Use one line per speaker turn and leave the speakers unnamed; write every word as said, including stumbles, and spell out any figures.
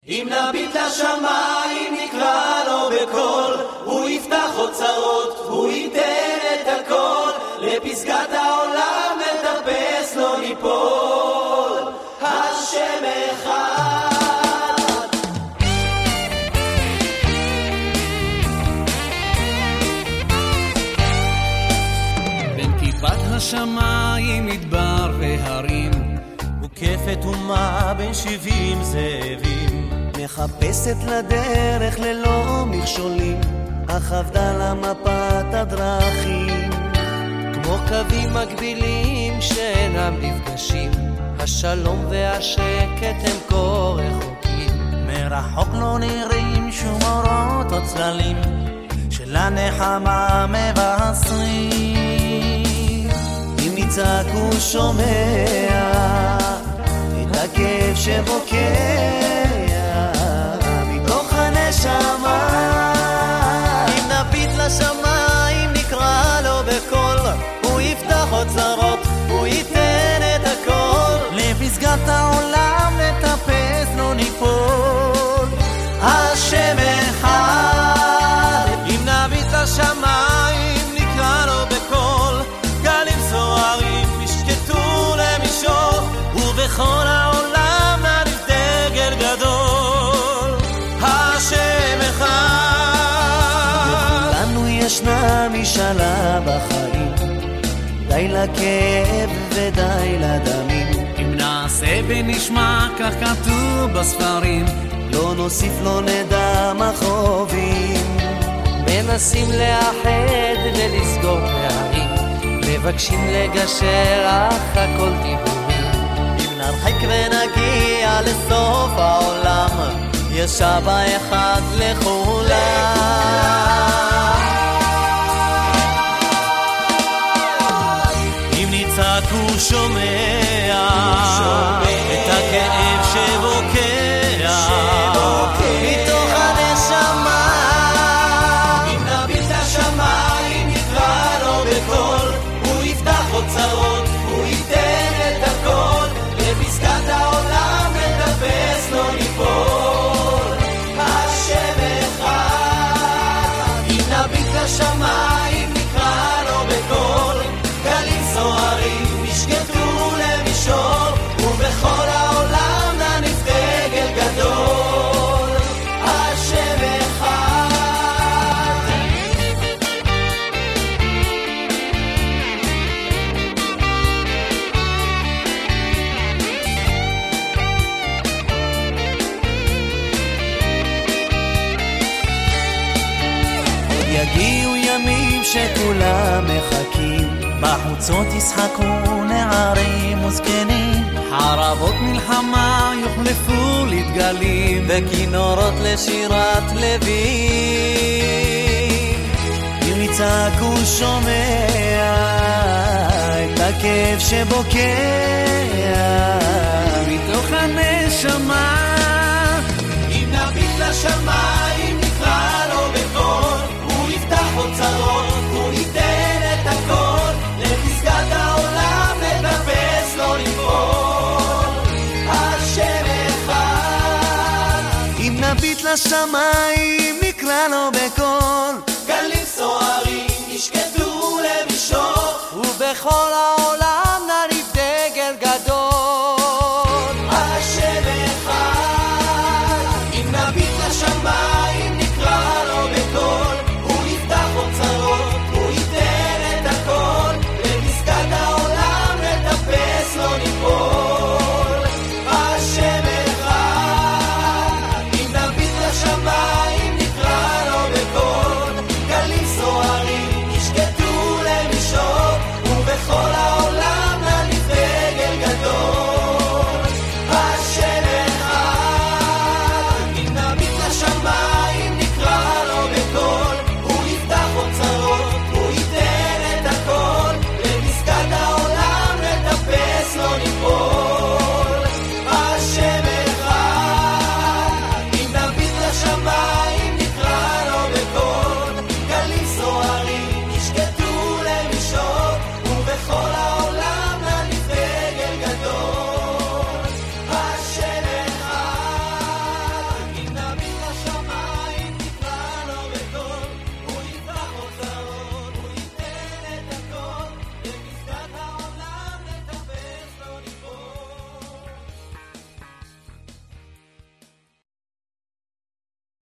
אם נביט לשמיים נקרא לו בקול, הוא יפתח אוצרות, הוא ייתן את הכל, לפסגת העולם נטפס לא ניפול, השם אחד.
בין כיפת השמיים מדבר והרים,
מוקפת אומה בין שבעים זאבים, מחפשת לדרך ללא מכשולים, אך אבדה לה מפת הדרכים. כמו קווים מקבילים שאינם נפגשים, השלום והשקט הם כה רחוקים. מרחוק לא נראים שום אורות או צללים, של הנחמה מבשרים. אם נצעק הוא שומע את הכאב שבוקע מתוך הנשמה. אם נביט לשמיים נקרא לו בקול, הוא יפתח אוצרות, הוא ייתן את הכל, לפסגת העולם נטפס לא ניפול, השם אחד. אם נביט לשמיים נקרא לו בקול, גלים סוערים ישקטו למישור, ובכל העולם נריב דגל גדול, השם אחד. לכולנו ישנה משאלה בחיים, די לכאב ודי לדמים.
אם נעשה ונשמע כך כתוב בספרים,
לא נוסיף לא נדע מכאובים. מנסים לאחד ולסגור פערים, מבקשים לגשר אך הכל דיבורים. אם נרחק ונגיע לסוף העולם, יש אבא אחד לכולם. אם נצעק הוא שומע את הכאב שבוקע מתוך הנשמה.
אם נביט לשמיים נקרא לו בקול, הוא יפתח אוצרות, הוא ייתן את הכל, לפסגת העולם נטפס לא ניפול, השם אחד. אם נביט לשמיים נקרא לו בקול, גלים סוערים ישקטו למישור, ובכל העולם נניף דגל גדול, השם אחד.
עוד יגיעו ימים שכולם מחכים, בחוצות ישחקו נערים וזקנים,
חרבות מלחמה יוחלפו לדגלים,
וכינורות לשירת לוי. אם נצעק הוא שומע את הכאב שבוקע
מתוך הנשמה.
אם נביט לשמיים נקרא לו בקול, הוא יפתח אוצרות, הוא ייתן את הכל, לפסגת העולם נטפס לא ניפול, השם אחד.
אם נביט לשמיים נקרא לו בקול,
גלים סוערים ישקטו למישור,
ובכל העולם